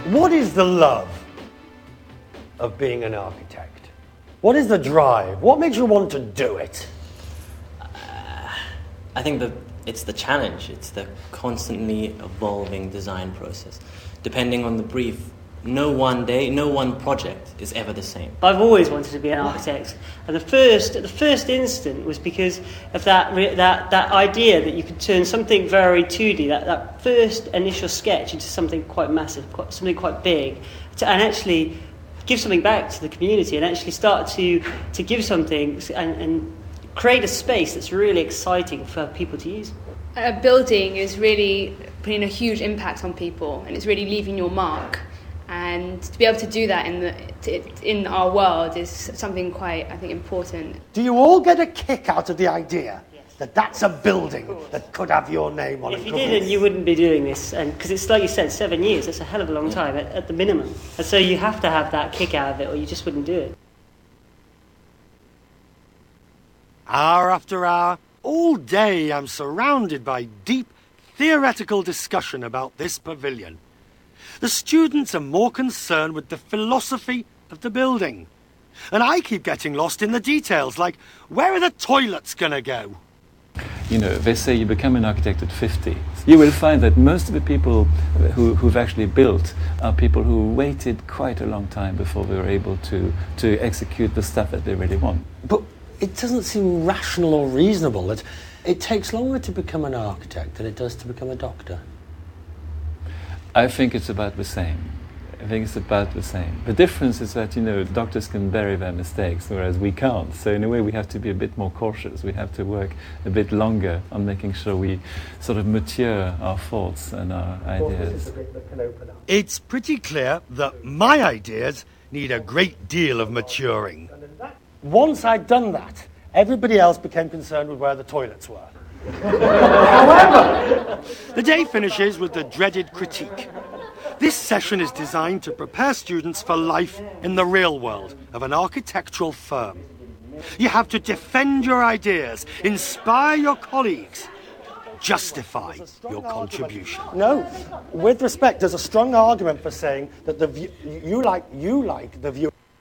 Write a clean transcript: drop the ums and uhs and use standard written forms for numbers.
What is the love of being an architect? What is the drive? What makes you want to do it? I think it's the challenge. It's the constantly evolving design process. Depending on the brief, no one day, no one project is ever the same. I've always wanted to be an architect, and the first instant was because of that idea that you could turn something very 2D, that first initial sketch, into something quite massive, something quite big, and actually give something back to the community, and actually start to give something and create a space that's really exciting for people to use. A building is really putting a huge impact on people, and it's really leaving your mark. And to be able to do that in our world is something quite, I think, important. Do you all get a kick out of the idea that that's a building that could have your name on it? If you didn't, you wouldn't be doing this, and because it's like you said, 7 years. That's a hell of a long time at the minimum. And so you have to have that kick out of it, or you just wouldn't do it. Hour after hour, all day, I'm surrounded by deep theoretical discussion about this pavilion. The students are more concerned with the philosophy of the building. And I keep getting lost in the details, like, where are the toilets going to go? You know, they say you become an architect at 50. You will find that most of the people who've actually built are people who waited quite a long time before they were able to execute the stuff that they really want. But it doesn't seem rational or reasonable that it takes longer to become an architect than it does to become a doctor. I think it's about the same. The difference is that, you know, doctors can bury their mistakes, whereas we can't. So in a way, we have to be a bit more cautious. We have to work a bit longer on making sure we sort of mature our thoughts and our ideas. It's pretty clear that my ideas need a great deal of maturing. Once I'd done that, everybody else became concerned with where the toilets were. However, the day finishes with the dreaded critique. This session is designed to prepare students for life in the real world of an architectural firm. You have to defend your ideas, inspire your colleagues, justify your contribution. No, with respect, there's a strong argument for saying that you like the view.